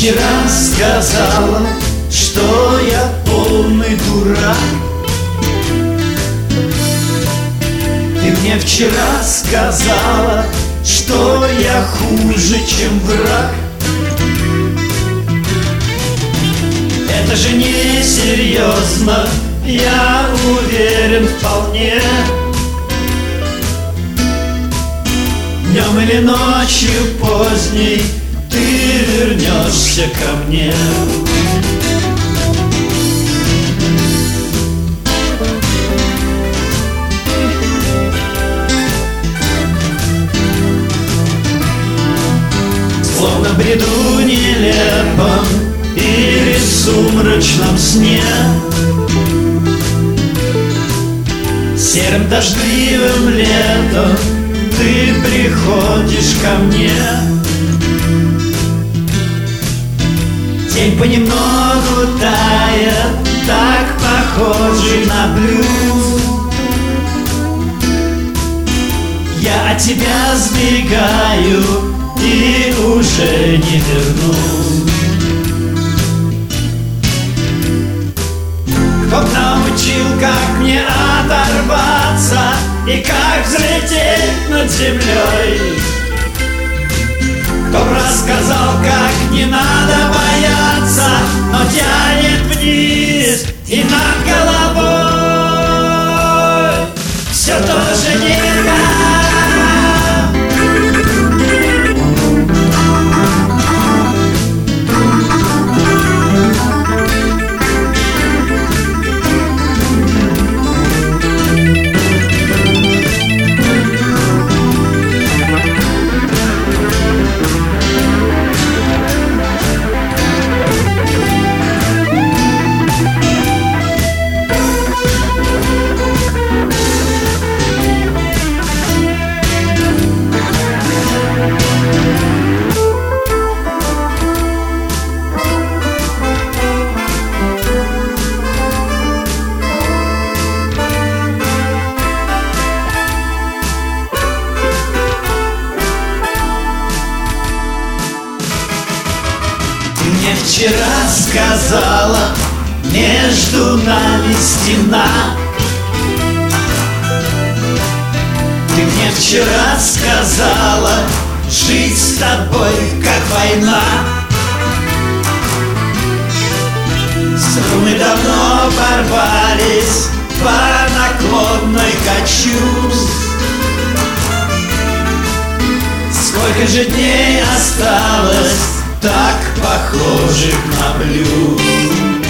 вчера сказала, что я полный дурак. Ты мне вчера сказала, что я хуже, чем враг. Это же не серьезно, я уверен вполне. Днем или ночью поздней ты вернешься ко мне. Словно в бреду нелепом или в сумрачном сне, серым дождливым летом ты приходишь ко мне. День понемногу тает, так похожий на блюз. Я от тебя сбегаю и уже не вернусь. Кто б научил, как мне оторваться и как взлететь над землей? Кто б рассказал, как не надо бояться, но тянет вниз и над головой все тоже небо. Мне вчера сказала, между нами стена. Ты мне вчера сказала, жить с тобой как война. Струны давно порвались, по наклонной качусь. Сколько же дней осталось, так похожих на блюз.